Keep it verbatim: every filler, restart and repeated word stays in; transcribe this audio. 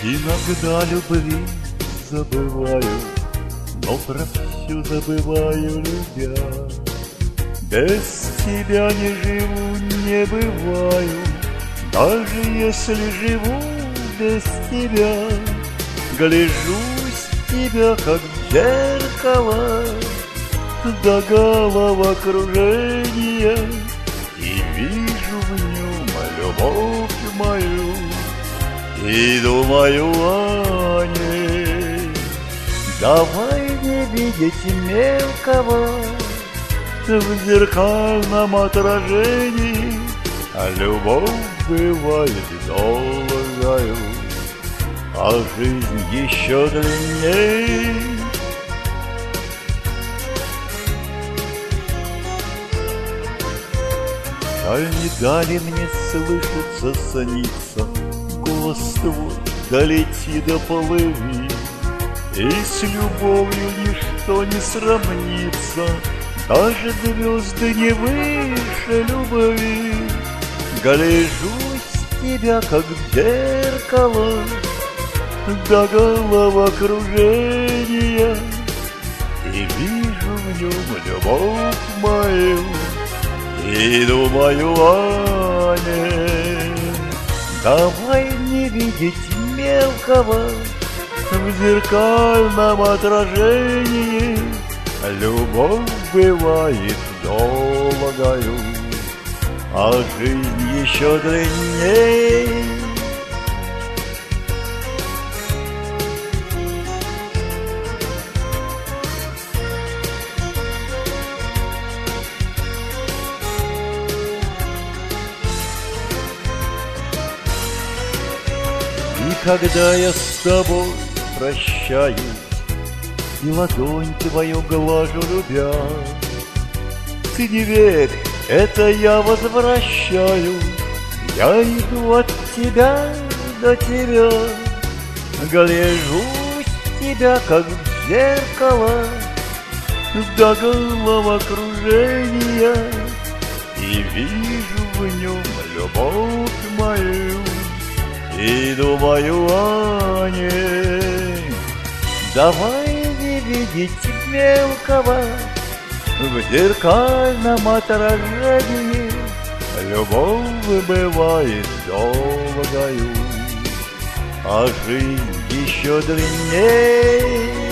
Иногда любви забываю, но про всю забываю, любя. Без тебя не живу, не бываю, даже если живу без тебя. Гляжусь в тебя, как в зеркало, до головокружения, и вижу в нем любовь мою, и думаю о ней. Давай не видеть мелкого в зеркальном отражении, а любовь бывает долгою, а жизнь еще длинней. Жаль, не дали мне слышаться, сниться, голос твой долети до полыви, и с любовью ничто не сравнится, даже звезды не выше любви. Гляжусь в тебя, как в зеркало, до головокружения, и вижу в нем любовь мою, и думаю о ней. Давай не видеть мелкого в зеркальном отражении, любовь бывает долгою, а жизнь еще длинней. И когда я с тобой прощаюсь, и ладонь твою глажу, любя, ты не верь, это я возвращаю, я иду от тебя до тебя. Гляжусь в тебя, как в зеркало, до головокружения, и вижу в нем любовь мою, и думаю о ней. Давай не видеть мелкого в зеркальном отражении, любовь бывает долгою, а жизнь еще длинней.